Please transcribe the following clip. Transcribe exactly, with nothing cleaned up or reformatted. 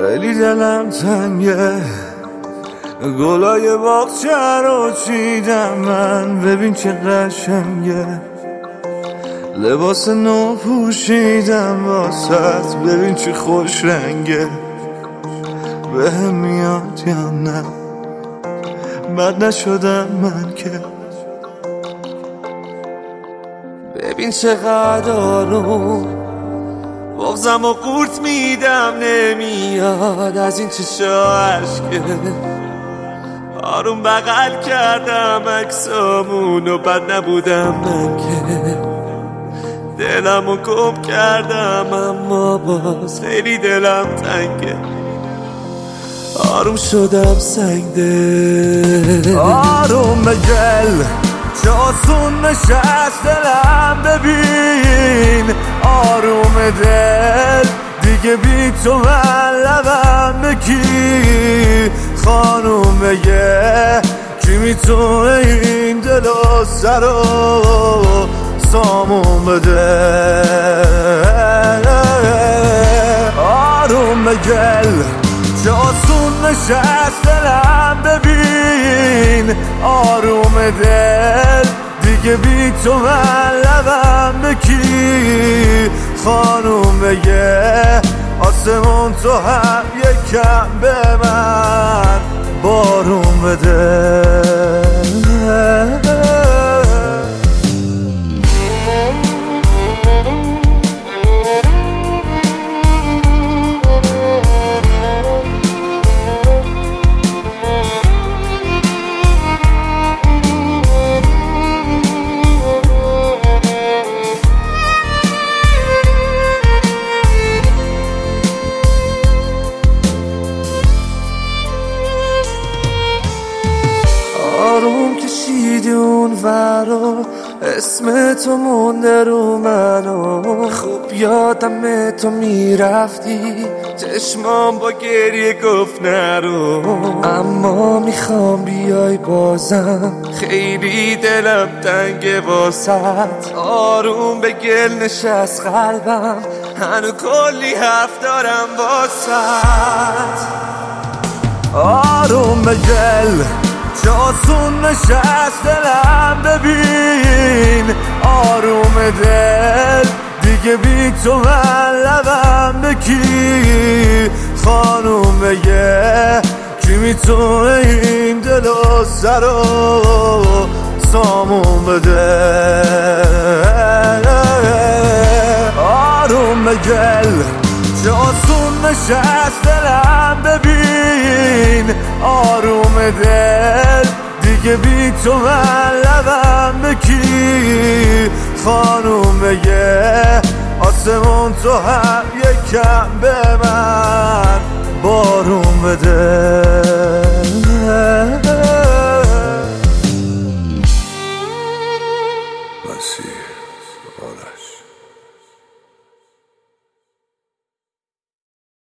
خیلی دلم تنگه، گلای باغچه رو چیدم من، ببین چه قشنگه. لباس نو پوشیدم واسط، ببین چه خوش رنگه. بهم میاد یا نه، بد نشدم من که. ببین چقدر آروم بغزم و قورت میدم، نمیاد از این چشا عشقه. آروم بغل کردم عکسامون و بد نبودم من که. دلم رو گم کردم اما باز خیلی دلم تنگه. آروم شدم سنگ دل، آروم بگل چه آسون نشست دلم. ببین آروم دل دیگه بی تو من لبم بکی. خانوم بگه کی میتونه این دل و سر و سامون بده. آروم بگل چه آسون نشست دلم. ببین آروم دل دیگه بی تو من لبم بکی. خانوم بگه آسمون تو هم یکم به من بارون بده. آروم کشیدی اون ورا، اسم تو مونده رو منو. خوب یادم تو میرفتی، چشمام با گریه گفت نرو. اما میخوام بیای بازم، خیلی دلم تنگه واسط. آروم به گل نشست قلبم، هنو کلی حرف دارم واسط. آروم به گل چه آسون نشست دلم. ببین آروم دل دیگه بی تو من لبم بکی. خانوم بگه کی میتونه این دل و سر و سامون بده. آروم بگل چه آسون نشست دلم. ببین آروم دل دیگه بی تو من لبم بکی. خانوم بگه آسمون تو هم یکم به من بارون بده.